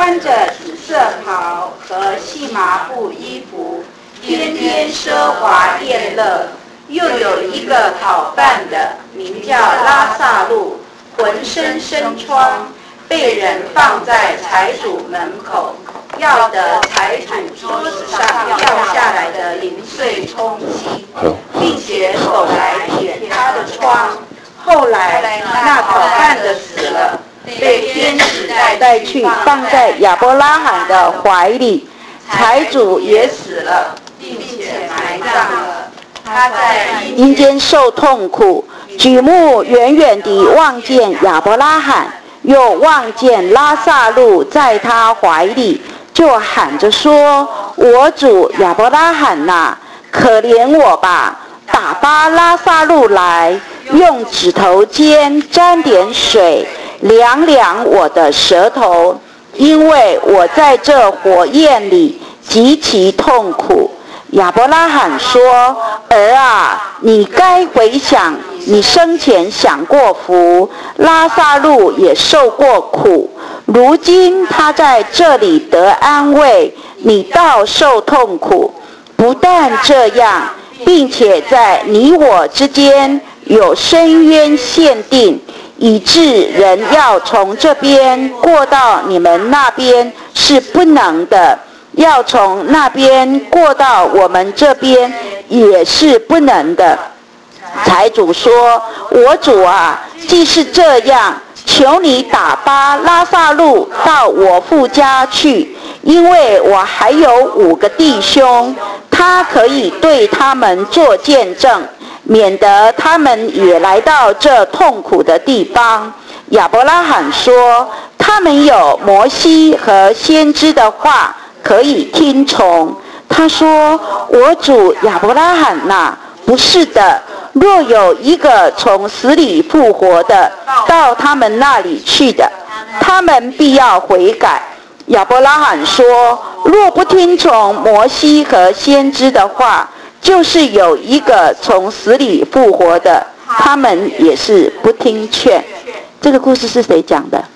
穿着紫色袍和细麻布衣服，天天奢华宴乐。又有一个讨饭的，名叫拉撒路，浑身生疮，被人放在财主门口，要得财主桌子上掉下来的零碎充饥，并且手来舔他的疮。后来那讨饭的死了，被天使带去放在亚伯拉罕的怀里，财主也死了，并且埋葬了。他在阴间受痛苦，举目远远地望见亚伯拉罕，又望见拉撒路在他怀里，就喊着说：我主亚伯拉罕哪，可怜我吧，打发拉撒路来，用指头尖沾点水，凉凉我的舌头，因为我在这火焰里极其痛苦。亚伯拉罕说：儿啊，你该回想你生前享过福，拉撒路也受过苦，如今他在这里得安慰，你倒受痛苦。不但这样，并且在你我之间有深渊限定，以致人要从这边过到你们那边是不能的，要从那边过到我们这边也是不能的。财主说：我主啊，既是这样，求你打发拉撒路到我父家去，因为我还有5个弟兄，他可以对他们做见证，免得他们也来到这痛苦的地方。亚伯拉罕说：他们有摩西和先知的话可以听从。他说：我主亚伯拉罕哪，不是的，若有一个从死里复活的到他们那里去的，他们必要悔改。亚伯拉罕说：若不听从摩西和先知的话，就是有一个从死里复活的，他们也是不听劝。这个故事是谁讲的？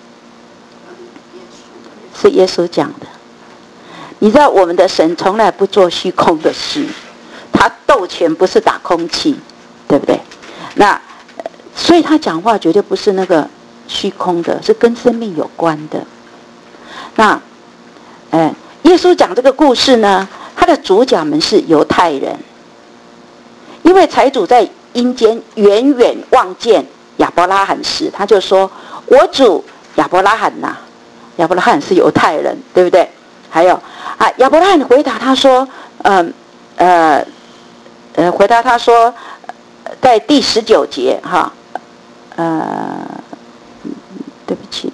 是耶稣讲的。你知道我们的神从来不做虚空的事，他斗拳不是打空气，对不对？那所以他讲话绝对不是那个虚空的，是跟生命有关的。那耶稣讲这个故事呢，他的主角们是犹太人，因为财主在阴间远远望见亚伯拉罕时，他就说：我主亚伯拉罕哪。亚伯拉罕是犹太人，对不对？还有亚伯拉罕回答他说，回答他说，在第19节哈，对不起，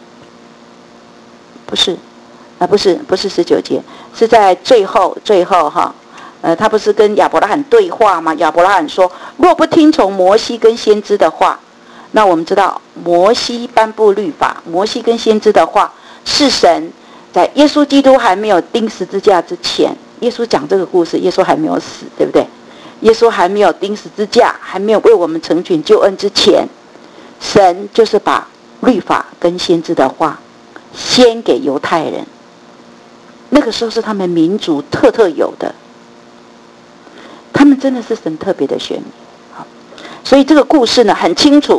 不是19节，是在最后哈，他不是跟亚伯拉罕对话吗？亚伯拉罕说：若不听从摩西跟先知的话，那我们知道摩西颁布律法，摩西跟先知的话是神在耶稣基督还没有钉十字架之前，耶稣讲这个故事，耶稣还没有死，对不对？耶稣还没有钉十字架，还没有为我们成全救恩之前，神就是把律法跟先知的话先给犹太人，那个时候是他们民族特有的，他们真的是神特别的选民。好，所以这个故事呢很清楚，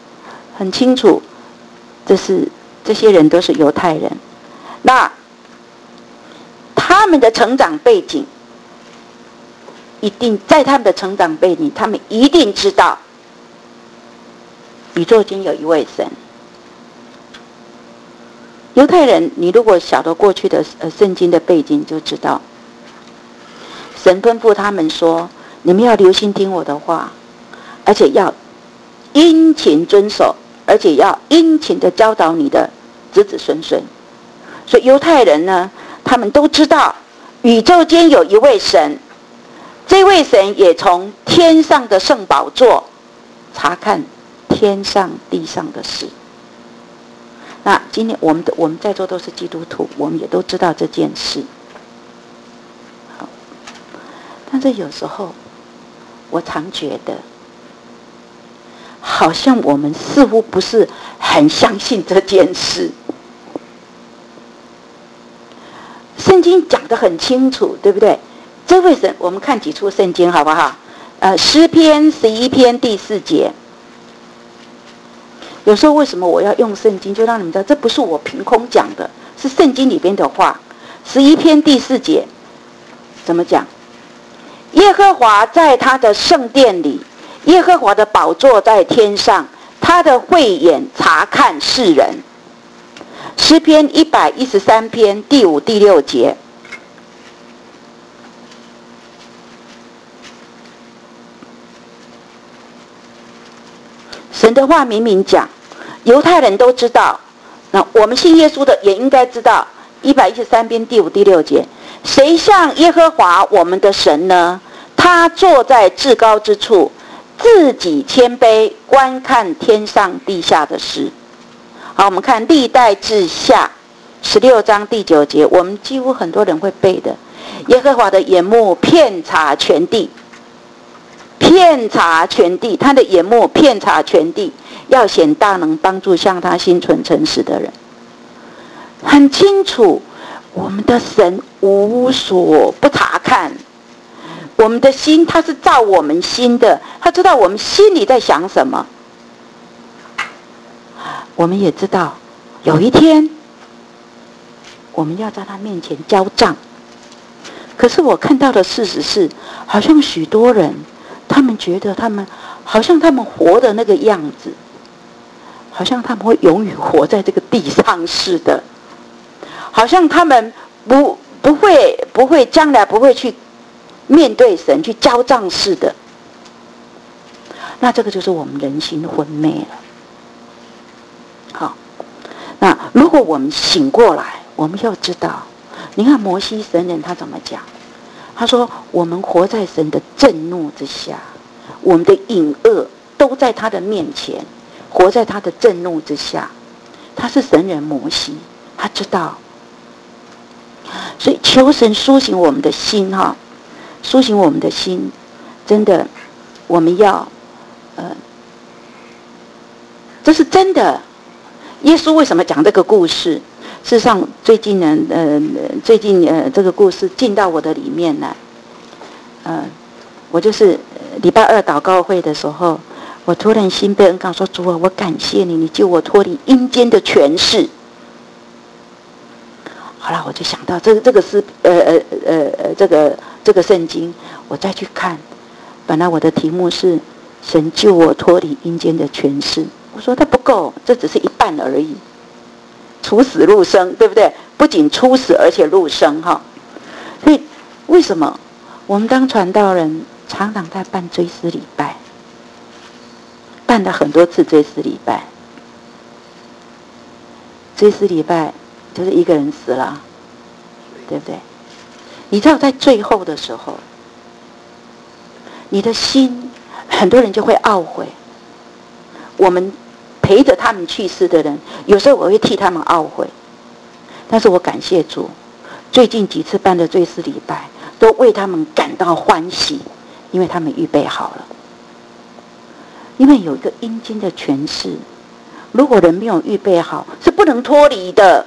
这些人都是犹太人。那他们的成长背景一定在他们的成长背景，他们一定知道宇宙间有一位神。犹太人，你如果晓得过去的圣经的背景，就知道神吩咐他们说：你们要留心听我的话，而且要殷勤遵守，而且要殷勤的教导你的子子孙孙。所以犹太人呢，他们都知道宇宙间有一位神，这位神也从天上的圣宝座查看天上地上的事。那今天我们在座都是基督徒，我们也都知道这件事。好，但是有时候我常觉得好像我们似乎不是很相信这件事。 圣经讲得很清楚，对不对？这为什么？我们看几处圣经好不好？诗篇11篇第4节。有时候为什么我要用圣经，就让你们知道这不是我凭空讲的，是圣经里边的话。11篇第4节怎么讲？耶和华在他的圣殿里，耶和华的宝座在天上，他的慧眼察看世人。诗篇113篇第5、第6节。神的话明明讲，犹太人都知道，那我们信耶稣的也应该知道。113篇第5、第6节，谁像耶和华我们的神呢？他坐在至高之处，自己谦卑，观看天上地下的事。好，我们看历代志下16章第9节，我们几乎很多人会背的。耶和华的眼目遍察全地，遍察全地，他的眼目遍察全地，要显大能，帮助向他心存诚实的人。很清楚，我们的神无所不察看，我们的心他是照我们心的，他知道我们心里在想什么。我们也知道有一天我们要在他面前交账，可是我看到的事实是，好像许多人他们觉得他们好像他们活的那个样子，好像他们会永远活在这个地上似的，好像他们不会将来不会去面对神去交账似的。那这个就是我们人心昏昧了。好，那如果我们醒过来，我们要知道，你看摩西神人他怎么讲？他说我们活在神的震怒之下，我们的隐恶都在他的面前，活在他的震怒之下。他是神人摩西，他知道，所以求神苏醒我们的心哈，苏醒我们的心，真的，我们要这是真的。耶稣为什么讲这个故事？事实上，最近这个故事进到我的里面来。我就是礼拜2祷告会的时候，我突然心被恩膏说：主啊，我感谢你，你救我脱离阴间的权势。好了，我就想到这个是这个圣经，我再去看。本来我的题目是神救我脱离阴间的权势，我说它不够，这只是一半而已。出死入生，对不对？不仅出死，而且入生哈。所以为什么我们当传道人常常在办追思礼拜，办了很多次追思礼拜？追思礼拜就是一个人死了，对不对？你知道在最后的时候，你的心很多人就会懊悔。我们陪着他们去世的人，有时候我会替他们懊悔，但是我感谢主，最近几次办的追思礼拜都为他们感到欢喜，因为他们预备好了。因为有一个阴间的权势，如果人没有预备好，是不能脱离的。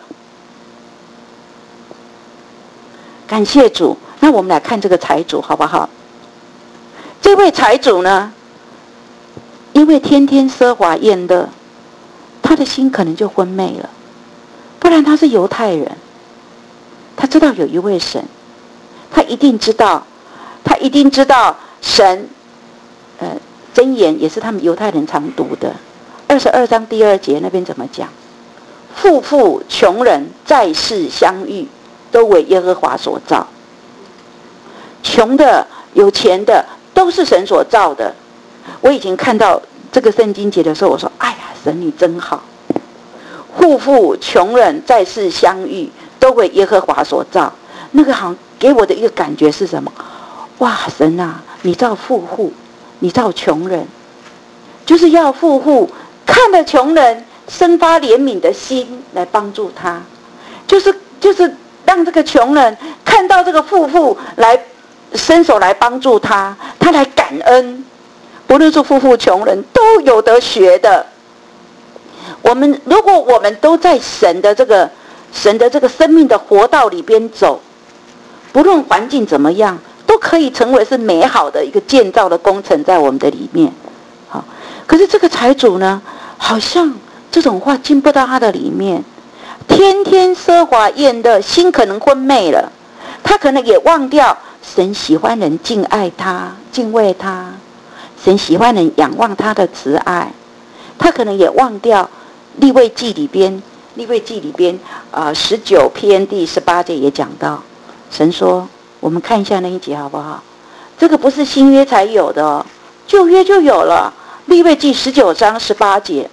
感谢主。那我们来看这个财主好不好？这位财主呢，因为天天奢华宴乐，他的心可能就昏昧了。不然他是犹太人，他知道有一位神，他一定知道神。箴言也是他们犹太人常读的，22章第2节那边怎么讲？富富穷人在世相遇，都为耶和华所造。穷的有钱的都是神所造的。我以前看到这个圣经节的时候，我说：哎呀，神你真好！富富穷人在世相遇，都为耶和华所造。那个好像给我的一个感觉是什么？哇，神啊，你造富户，你造穷人，就是要富户看了穷人生发怜悯的心来帮助他，就是让这个穷人看到这个富户来伸手来帮助他，他来感恩。不论是富富穷人都有得学的。如果我们都在神的这个生命的活道里边走， 不论环境怎么样，都可以成为是美好的一个建造的工程在我们的里面。好，可是这个财主呢，好像这种话进不到他的里面，天天奢华宴乐，心可能昏昧了，他可能也忘掉神喜欢人敬爱他、敬畏他，神喜欢人仰望他的慈爱，他可能也忘掉利未记里边19篇第18节也讲到，神说，我们看一下那一节好不好？这个不是新约才有的哦，旧约就有了。利未记19章18节，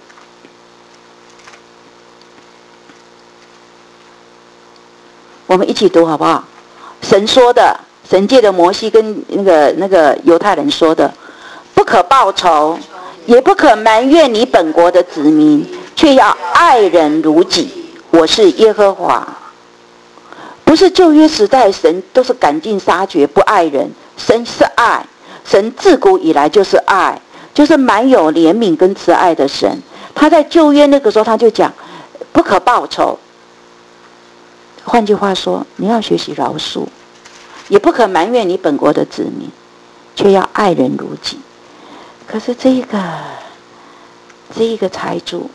我们一起读好不好？神说的，神借的摩西跟那个犹太人说的，不可报仇，也不可埋怨你本国的子民，却要爱人如己。我是耶和华。不是旧约时代神都是赶尽杀绝不爱人，神是爱，神自古以来就是爱，就是满有怜悯跟慈爱的神。他在旧约那个时候他就讲不可报仇，换句话说，你要学习饶恕，也不可埋怨你本国的子民，却要爱人如己。可是这一个财主，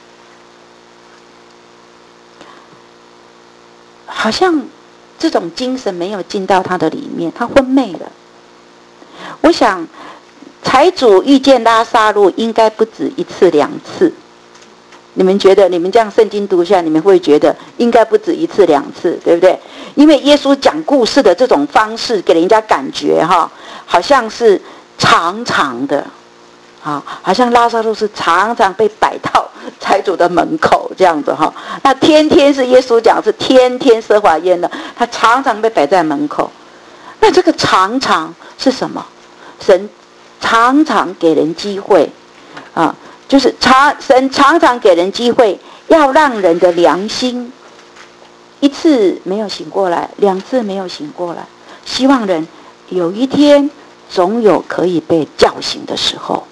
好像这种精神没有进到他的里面，他昏昧了。我想财主遇见拉撒路应该不止1次2次，你们觉得？你们这样圣经读下，你们会觉得应该不止1次2次，对不对？因为耶稣讲故事的这种方式给人家感觉好像是常常的，好像拉撒路是常常被摆到财主的门口这样子那天天是耶稣讲是天天奢华宴乐，他常常被摆在门口。那这个常常是什么？神常常给人机会就是神常常给人机会，要让人的良心1次没有醒过来，2次没有醒过来，希望人有一天总有可以被叫醒的时候。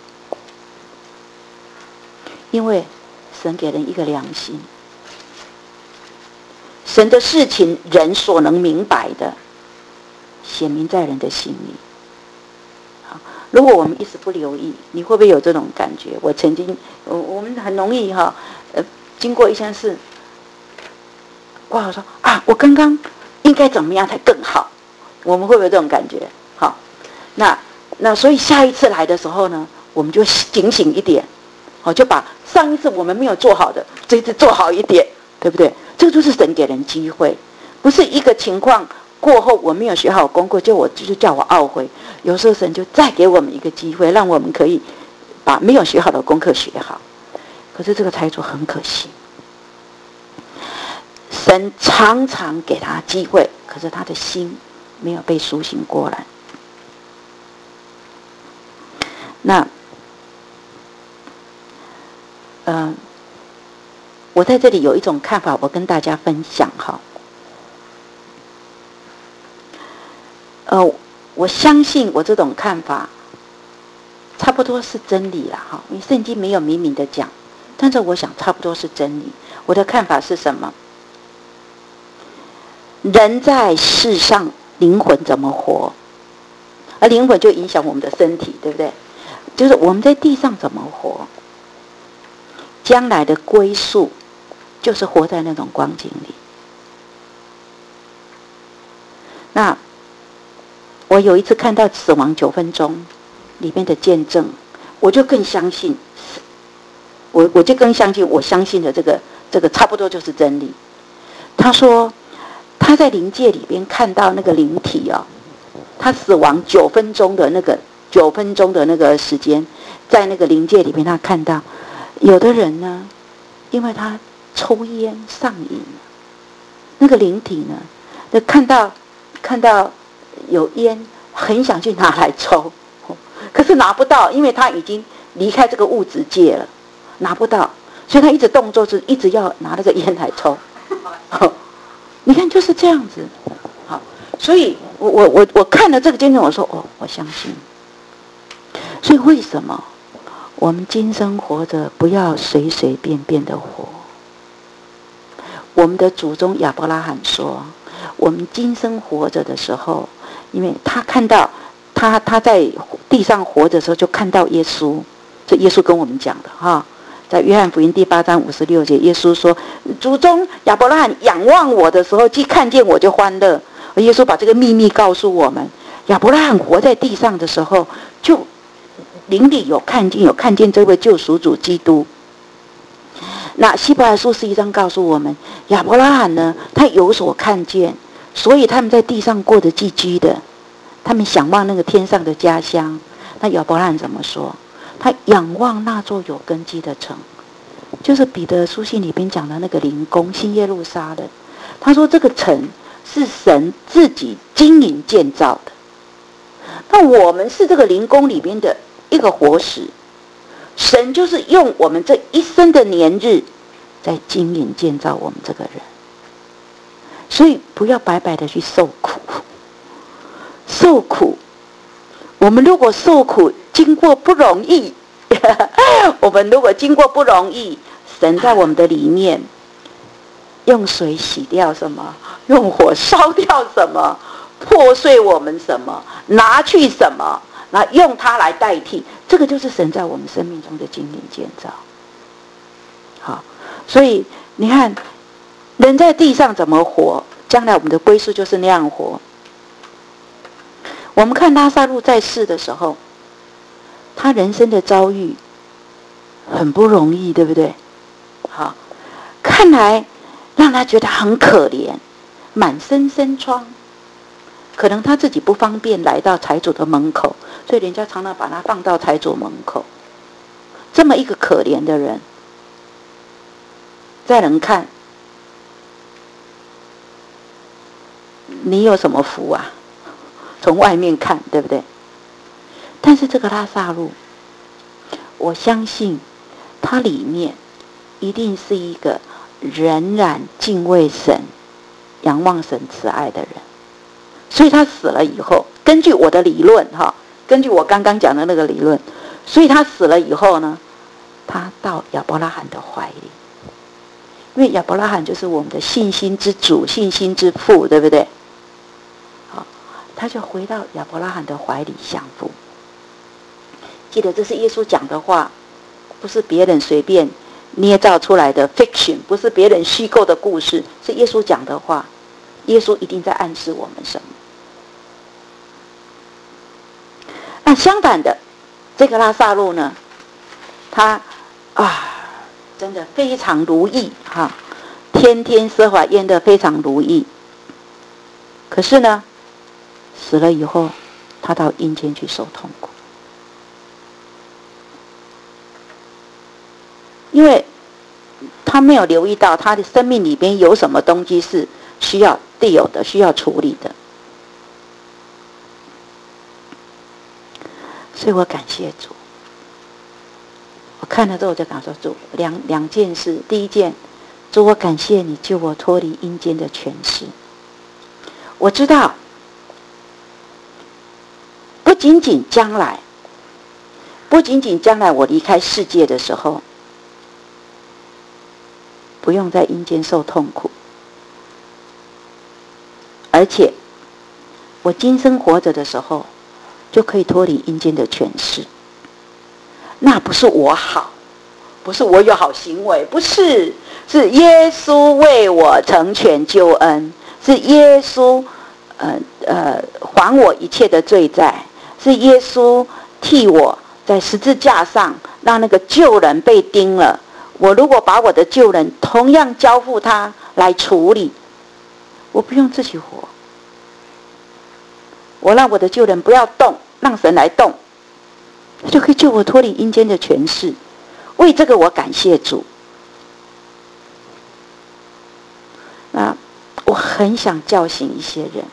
因为神给人一个良心，神的事情人所能明白的，显明在人的心里。如果我们一直不留意，你会不会有这种感觉？我曾经，我们很容易经过一件事，我好说我刚刚应该怎么样才更好？我们会不会有这种感觉？好，那所以下一次来的时候呢，我们就警醒一点，就把上一次我们没有做好的，这一次做好一点，对不对？这个就是神给人机会，不是一个情况过后我没有学好功课，就叫我懊悔。有时候神就再给我们一个机会，让我们可以把没有学好的功课学好。可是这个财主很可惜，神常常给他机会，可是他的心没有被苏醒过来。那我在这里有一种看法，我跟大家分享我相信我这种看法差不多是真理啦因为圣经没有明明的讲，但是我想差不多是真理。我的看法是什么？人在世上灵魂怎么活，而灵魂就影响我们的身体，对不对？就是我们在地上怎么活，将来的归宿就是活在那种光景里。那我有一次看到《死亡9分钟》里面的见证，我就更相信，我相信的这个差不多就是真理。他说他在灵界里边看到那个灵体他死亡9分钟的那个时间，在那个灵界里面他看到有的人呢，因为他抽烟上瘾，那个灵体呢就看到有烟，很想去拿来抽，可是拿不到，因为他已经离开这个物质界了，拿不到，所以他一直动作是一直要拿那个烟来抽。你看就是这样子。好，所以我看了这个见证，我说我相信。所以为什么我们今生活着不要随随便便的活？我们的祖宗亚伯拉罕说， 我们今生活着的时候，因为他看到他在地上活着的时候就看到耶稣，这耶稣跟我们讲的哈，在约翰福音第8章56节，耶稣说：“祖宗亚伯拉罕仰望我的时候，既看见我就欢乐。”而耶稣把这个秘密告诉我们，亚伯拉罕活在地上的时候，就灵里有看见这位救赎主基督。那希伯来书11章告诉我们，亚伯拉罕呢，他有所看见，所以他们在地上过得寄居的，他们想望那个天上的家乡。那亚伯拉罕怎么说？他仰望那座有根基的城，就是彼得书信里边讲的那个灵宫新耶路撒冷。他说这个城是神自己经营建造的，那我们是这个灵宫里边的一个活石，神就是用我们这一生的年日在经营建造我们这个人。所以不要白白的去受苦，受苦，我们如果受苦经过不容易我们如果经过不容易，神在我们的里面用水洗掉什么，用火烧掉什么，破碎我们什么，拿去什么，那用它来代替，这个就是神在我们生命中的经营建造。好，所以你看人在地上怎么活，将来我们的归宿就是那样活。我们看拉撒路在世的时候，他人生的遭遇很不容易，对不对？好，看来让他觉得很可怜，满身生疮，可能他自己不方便来到财主的门口，所以人家常常把他放到财主门口。这么一个可怜的人，在人看你有什么福啊？从外面看，对不对？但是这个拉撒路，我相信他里面一定是一个仍然敬畏神、仰望神慈爱的人。所以他死了以后，根据我的理论哈，根据我刚刚讲的那个理论，所以他死了以后呢，他到亚伯拉罕的怀里，因为亚伯拉罕就是我们的信心之主、信心之父，对不对？好，他就回到亚伯拉罕的怀里享福。记得这是耶稣讲的话，不是别人随便捏造出来的 fiction， 不是别人虚构的故事，是耶稣讲的话。耶稣一定在暗示我们什么？那相反的，这个拉撒路呢，他真的非常如意哈，天天奢华宴乐，非常如意。可是呢，死了以后，他到阴间去受痛苦，因为他没有留意到他的生命里边有什么东西是需要deal的，需要处理的。所以我感谢主。我看了之后我就感受主两件事。第一件，主，我感谢你救我脱离阴间的权势。我知道不仅仅将来我离开世界的时候不用在阴间受痛苦，而且我今生活着的时候就可以脱离阴间的权势。那不是我好，不是我有好行为，不是，是耶稣为我成全救恩，是耶稣还我一切的罪债，是耶稣替我在十字架上让那个旧人被钉了。我如果把我的旧人同样交付他来处理，我不用自己活，我让我的旧人不要动，让神来动，就可以救我脱离阴间的权势。为这个我感谢主。那我很想叫醒一些人，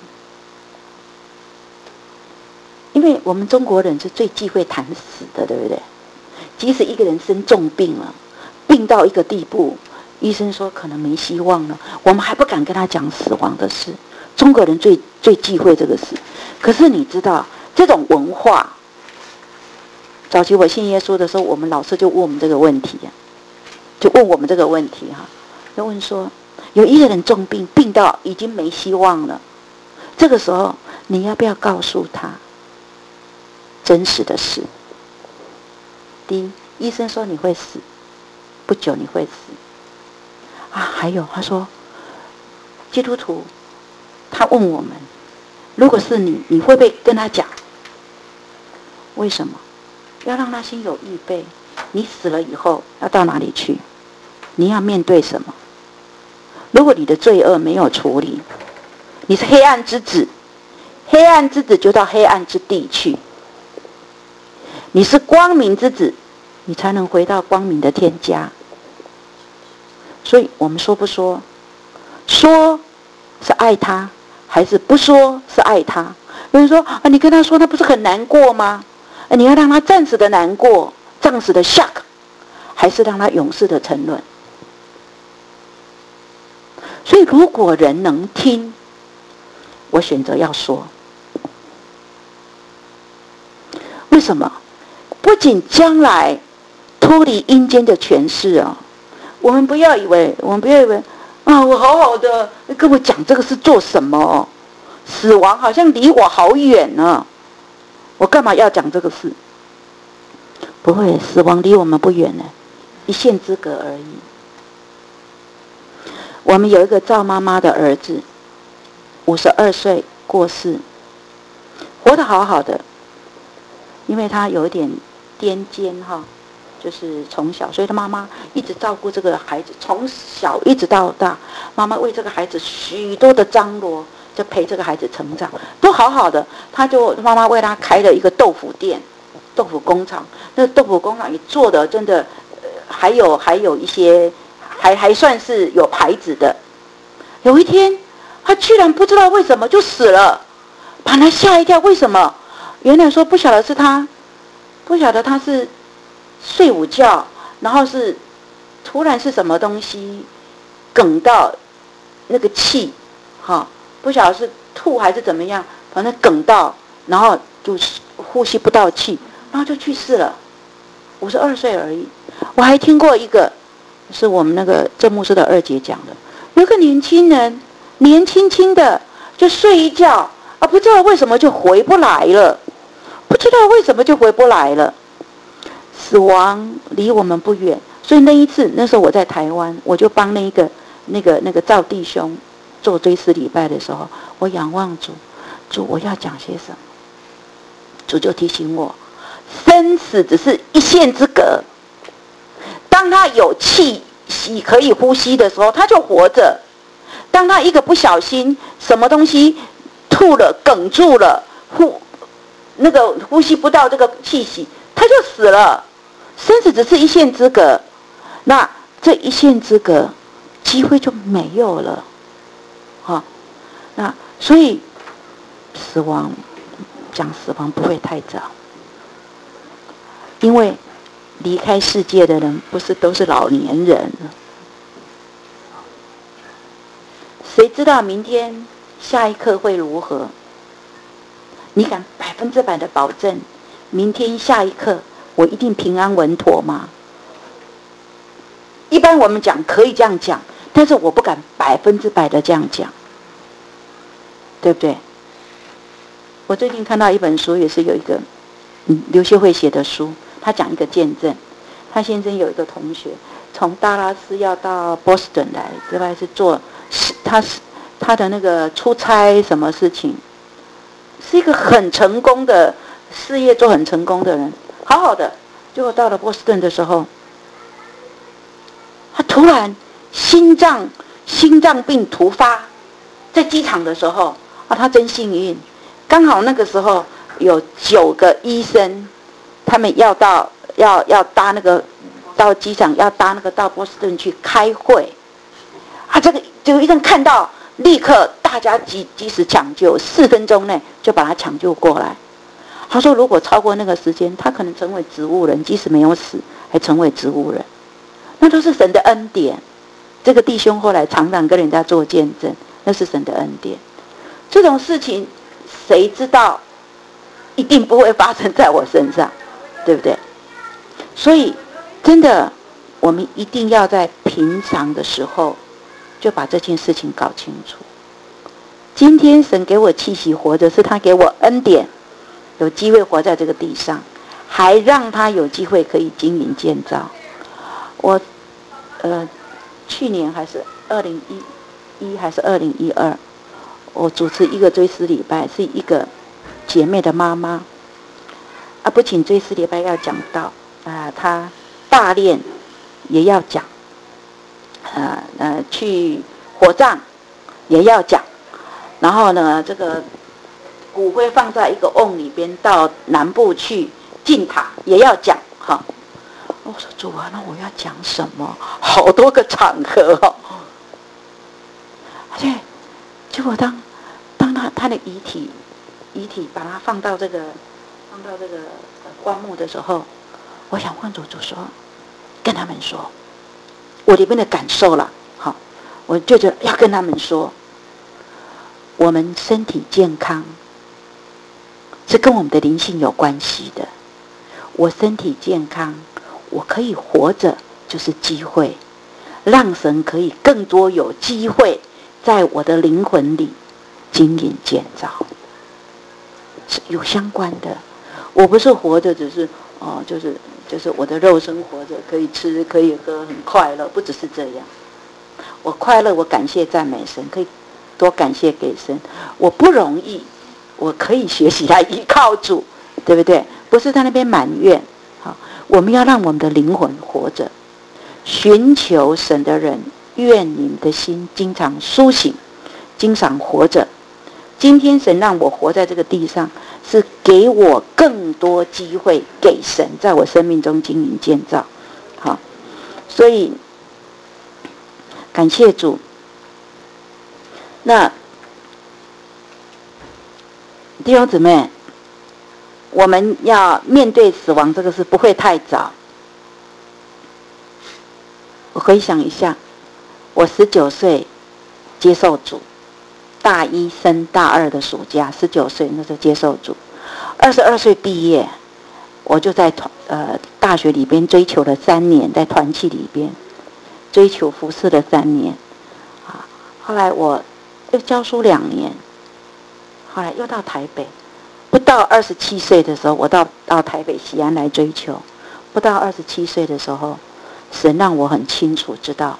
因为我们中国人是最忌讳谈死的，对不对？即使一个人生重病了，病到一个地步，医生说可能没希望了，我们还不敢跟他讲死亡的事。中国人最忌讳这个事。可是你知道这种文化，早期我信耶稣的时候，我们老师就问我们这个问题就问我们这个问题哈，就问说， 有一个人重病，病到已经没希望了，这个时候你要不要告诉他真实的事？第一，医生说你会死，不久你会死啊。还有他说，基督徒他问我们，如果是你，你会不会跟他讲？为什么？要让他心有预备，你死了以后要到哪里去？你要面对什么？如果你的罪恶没有处理，你是黑暗之子，黑暗之子就到黑暗之地去。你是光明之子，你才能回到光明的天家。所以我们说不说，说是爱他，还是不说是爱他？有人说啊，你跟他说，他不是很难过吗？你要让他暂时的难过，暂时的 shock， 还是让他永世的沉沦？所以如果人能听，我选择要说。为什么？不仅将来脱离阴间的权势啊，我们不要以为啊，我好好的跟我讲这个是做什么？死亡好像离我好远呢，我干嘛要讲这个事？不会，死亡离我们不远呢，一线之隔而已。我们有一个赵妈妈的儿子，52岁过世，活得好好的，因为他有一点癫痫哈，就是从小，所以他妈妈一直照顾这个孩子，从小一直到大，妈妈为这个孩子许多的张罗，就陪这个孩子成长，都好好的。妈妈为他开了一个豆腐店、豆腐工厂，那豆腐工厂也做的真的，还有一些还算是有牌子的。有一天，他居然不知道为什么就死了，把他吓一跳。为什么？原来说不晓得他是睡午觉，然后是突然是什么东西哽到那个气，不晓得是吐还是怎么样，反正哽到，然后就呼吸不到气，然后就去世了。52岁而已。我还听过一个，是我们那个郑牧师的二姐讲的，有个年轻人，年轻轻的就睡一觉啊，不知道为什么就回不来了，死亡离我们不远，所以那时候我在台湾，我就帮那个赵弟兄做追思礼拜的时候，我仰望主我要讲些什么？主就提醒我，生死只是一线之隔。当他有气息可以呼吸的时候，他就活着；当他一个不小心，什么东西吐了、哽住了，呼吸不到这个气息，他就死了。生死只是一线之隔，那这一线之隔，机会就没有了，那所以讲死亡不会太早，因为离开世界的人不是都是老年人，谁知道明天下一刻会如何？你敢100%的保证明天下一刻我一定平安稳妥吗？一般我们讲可以这样讲，但是我不敢100%的这样讲，对不对？我最近看到一本书，也是有一个刘秀慧写的书，他讲一个见证。他先生有一个同学从达拉斯要到波士顿来，这边是做他的那个出差什么事情，是一个很成功的事业，做很成功的人，好好的。结果到了波士顿的时候，他突然心脏病突发，在机场的时候他真幸运，刚好那个时候有9个医生，他们要搭到机场，要搭那个到波士顿去开会这个医生看到，立刻大家及时抢救，4分钟内就把他抢救过来。他说如果超过那个时间，他可能成为植物人，即使没有死还成为植物人，那都是神的恩典。这个弟兄后来常常跟人家做见证，那是神的恩典。这种事情谁知道一定不会发生在我身上，对不对？所以真的我们一定要在平常的时候就把这件事情搞清楚。今天神给我气息活着，是他给我恩典，有机会活在这个地上，还让他有机会可以经营建造。我去年还是2011还是2012，我主持一个追思礼拜，是一个姐妹的妈妈不仅追思礼拜要讲到她大炼也要讲，去火葬也要讲，然后呢，这个骨灰放在一个瓮里边，到南部去进塔也要讲哈。我说主啊，那我要讲什么？好多个场合哦。对，结果当他的遗体把它放到这个棺木的时候，我想问主说，跟他们说，我里面的感受了，好，我就觉得要跟他们说，我们身体健康是跟我们的灵性有关系的。我身体健康，我可以活着，就是机会，让神可以更多有机会在我的灵魂里经营建造，是有相关的。我不是活着只是就是我的肉身活着，可以吃可以喝，很快乐，不只是这样。我快乐，我感谢赞美神，可以多感谢给神。我不容易，我可以学习来依靠主，对不对？不是在那边埋怨。好，我们要让我们的灵魂活着。寻求神的人，愿你们的心经常苏醒，经常活着。今天神让我活在这个地上，是给我更多机会给神在我生命中经营建造。好，所以感谢主。那弟兄姊妹，我们要面对死亡这个事不会太早。我回想一下，我19岁接受主，大一升大二的暑假，19岁那时候接受主，22岁毕业，我就在大学里边追求了3年，在团契里边追求服侍了3年，后来我又教书2年，后来又到台北，不到27岁的时候，我到台北西安来追求，不到27岁的时候，神让我很清楚知道，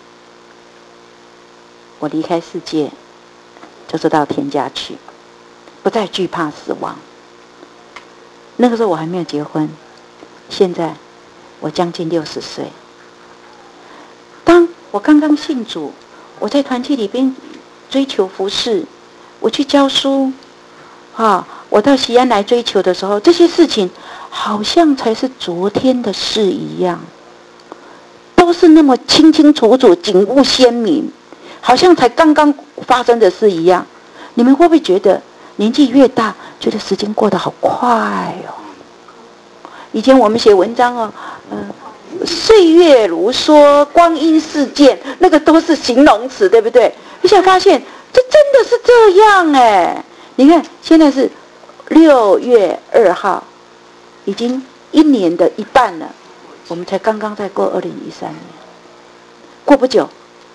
我离开世界就是到天家去，不再惧怕死亡。那个时候我还没有结婚，现在我将近60岁。当我刚刚信主，我在团契里边追求服侍，我去教书我到西安来追求的时候，这些事情好像才是昨天的事一样，都是那么清清楚楚，景物鲜明，好像才刚刚发生的事一样。你们会不会觉得年纪越大，觉得时间过得好快哦？以前我们写文章岁月如梭，光阴似箭，那个都是形容词，对不对？你想发现，这真的是这样哎！你看，现在是6月2号，已经1年的一半了，我们才刚刚在过2013年，过不久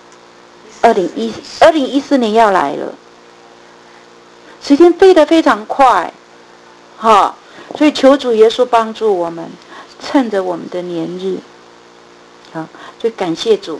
，2014年要来了，时间飞得非常快，所以求主耶稣帮助我们，趁着我们的年日，就感谢主，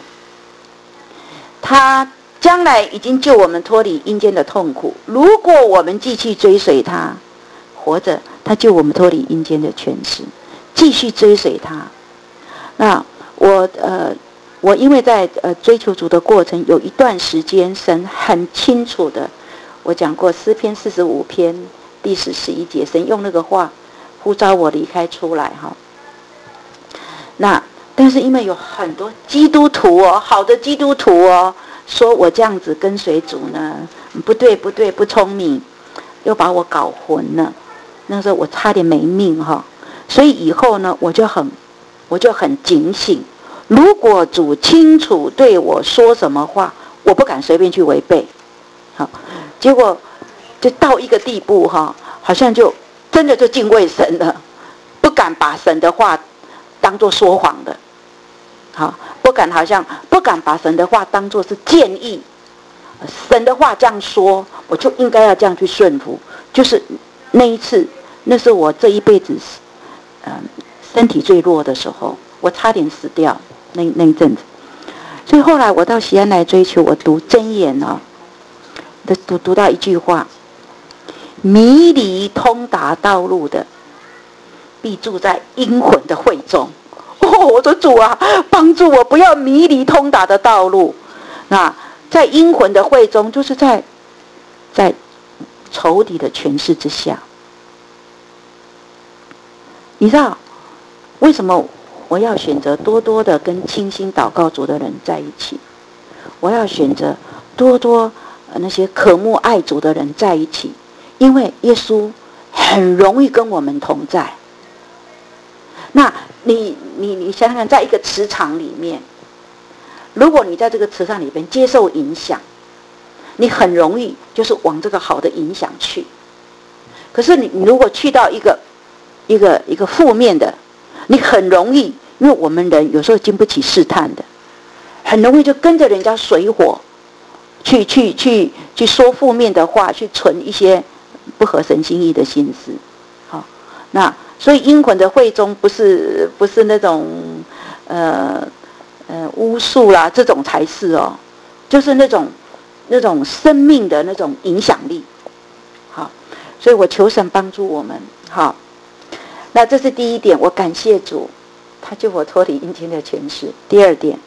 他将来已经救我们脱离阴间的痛苦。如果我们继续追随他，活着，他救我们脱离阴间的权势，继续追随他。那我因为在追求主的过程，有一段时间，神很清楚的，我讲过诗篇45篇第11节，神用那个话呼召我离开出来那但是因为有很多基督徒好的基督徒说我这样子跟随主呢，不对，不聪明，又把我搞混了。那时候我差点没命所以以后呢，我就很警醒。如果主清楚对我说什么话，我不敢随便去违背。结果就到一个地步好像就真的就敬畏神了，不敢把神的话当作说谎的，不敢把神的话当作是建议神的话这样说，我就应该要这样去顺服。就是那一次，那是我这一辈子身体最弱的时候，我差点死掉那一阵子。所以后来我到西安来追求，我读箴言哦，读到一句话：迷离通达道路的，必住在阴魂的会中。我的主啊，帮助我不要迷离通达的道路。那在阴魂的会中，就是在仇敌的权势之下。你知道为什么我要选择多多的跟倾心祷告主的人在一起？我要选择多多那些渴慕爱主的人在一起，因为耶稣很容易跟我们同在。那你想想看，在一个磁场里面，如果你在这个磁场里面接受影响，你很容易就是往这个好的影响去。可是你如果去到一个负面的，你很容易，因为我们人有时候经不起试探的，很容易就跟着人家水火，去说负面的话，去存一些不合神心意的心思。好，那所以阴魂的会中不是那种巫术啦，这种才是哦，就是那种生命的那种影响力。好，所以我求神帮助我们。好，那这是第一点，我感谢主，他救我脱离阴间的权势。第二点，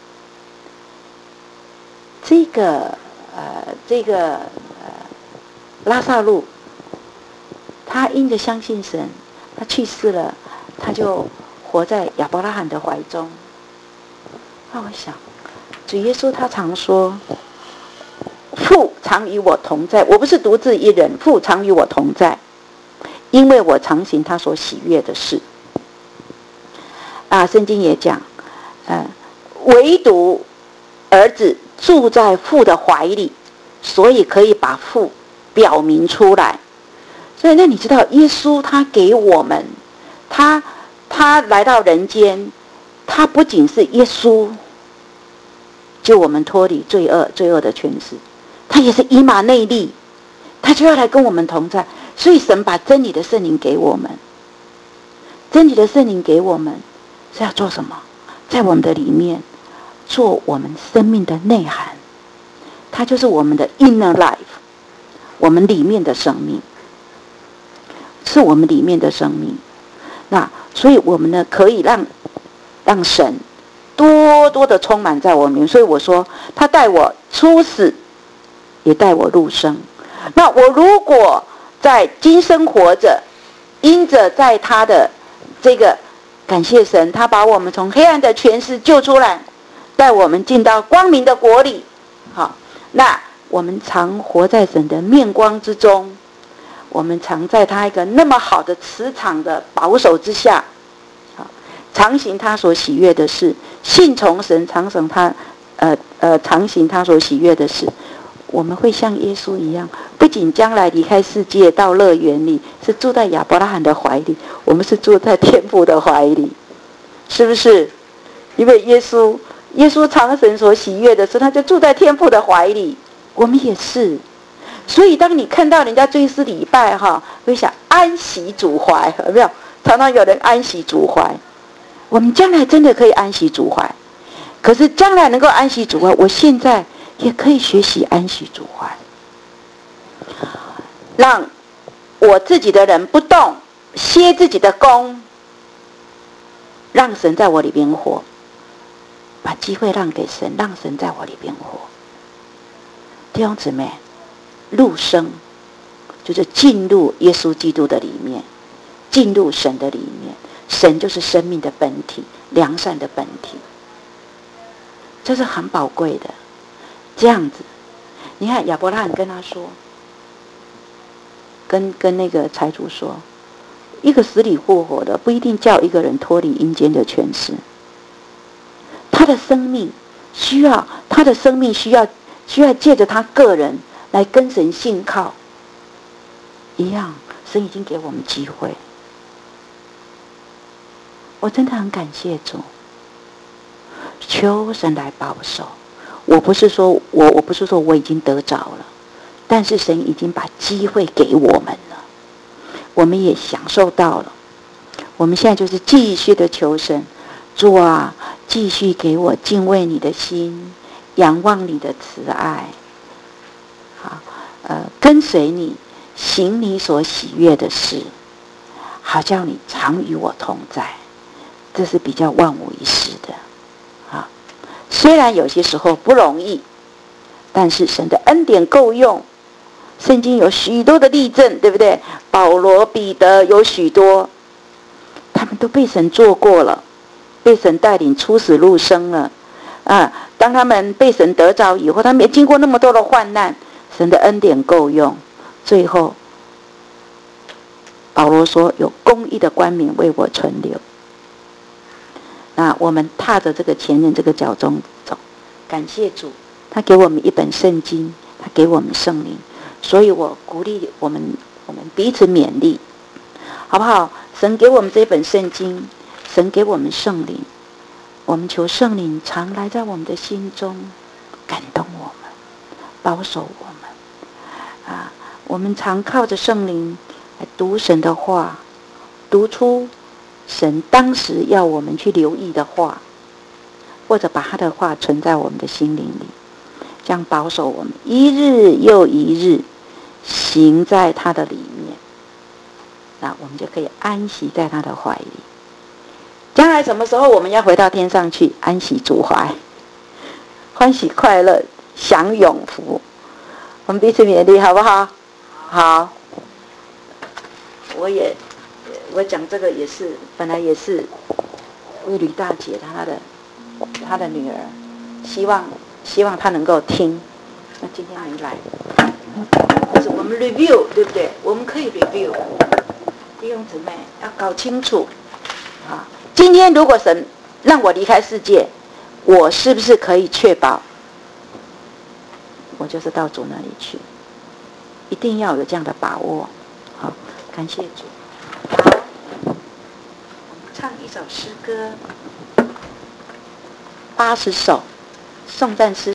这个拉撒路，他因着相信神，他去世了，他就活在亚伯拉罕的怀中。那我想，主耶稣他常说，父常与我同在，我不是独自一人，父常与我同在，因为我常行他所喜悦的事。圣经也讲，唯独儿子住在父的怀里，所以可以把父表明出来。所以那你知道耶稣他给我们，他来到人间，他不仅是耶稣救我们脱离罪恶的权势，他也是以马内利，他就要来跟我们同在。所以神把真理的圣灵给我们，真理的圣灵给我们是要做什么？在我们的里面做我们生命的内涵，它就是我们的 inner life， 我们里面的生命，是我们里面的生命。那所以我们呢，可以让神多多的充满在我们。所以我说，他带我出死，也带我入生。那我如果在今生活着，因着在他的这个感谢神，他把我们从黑暗的权势救出来，带我们进到光明的国里。好，那我们常活在神的面光之中，我们常在他一个那么好的磁场的保守之下，常行他所喜悦的事，信从神，常行他所喜悦的事。我们会像耶稣一样，不仅将来离开世界到乐园里，是住在亚伯拉罕的怀里，我们是住在天父的怀里，是不是？因为耶稣常神所喜悦的事，他就住在天父的怀里，我们也是。所以当你看到人家追思礼拜会想安息主怀，有没有？常常有人安息主怀，我们将来真的可以安息主怀。可是将来能够安息主怀，我现在也可以学习安息主怀，让我自己的人不动，歇自己的功，让神在我里边活，把机会让给神，让神在我里边活。弟兄姊妹，入生就是进入耶稣基督的里面，进入神的里面。神就是生命的本体，良善的本体，这是很宝贵的。这样子，你看亚伯拉罕跟他说，跟那个财主说，一个死里复活的不一定叫一个人脱离阴间的权势。他的生命需要借着他个人来跟神信靠一样，神已经给我们机会。我真的很感谢主，求神来保守。 我不是说我已经得着了，但是神已经把机会给我们了，我们也享受到了。我们现在就是继续的求神，主啊，继续给我敬畏你的心，仰望你的慈爱，好，跟随你，行你所喜悦的事，好叫你常与我同在。这是比较万无一失的。好，虽然有些时候不容易，但是神的恩典够用。圣经有许多的例证，对不对？保罗、彼得有许多，他们都被神做过了，被神带领出死入生了。当他们被神得着以后，他们也经过那么多的患难，神的恩典够用。最后，保罗说：“有公义的冠冕为我存留。”那我们踏着这个前人这个脚中走，感谢主，他给我们一本圣经，他给我们圣灵。所以我鼓励我们彼此勉励，好不好？神给我们这本圣经，神给我们圣灵，我们求圣灵常来在我们的心中，感动我们，保守我们。我们常靠着圣灵来读神的话，读出神当时要我们去留意的话，或者把他的话存在我们的心灵里，这样保守我们一日又一日行在他的里面，那我们就可以安息在他的怀里。将来什么时候我们要回到天上去，安息主怀，欢喜快乐，享永福。我们彼此勉励，好不好？好。我讲这个也是，本来也是为吕大姐她的女儿，希望她能够听。那今天没来，就是我们 review， 对不对？我们可以 review， 弟兄姊妹要搞清楚啊。今天如果神让我离开世界，我是不是可以确保我就是到主那里去？一定要有这样的把握。好，感谢主。好，我们唱一首诗歌，80首颂赞诗。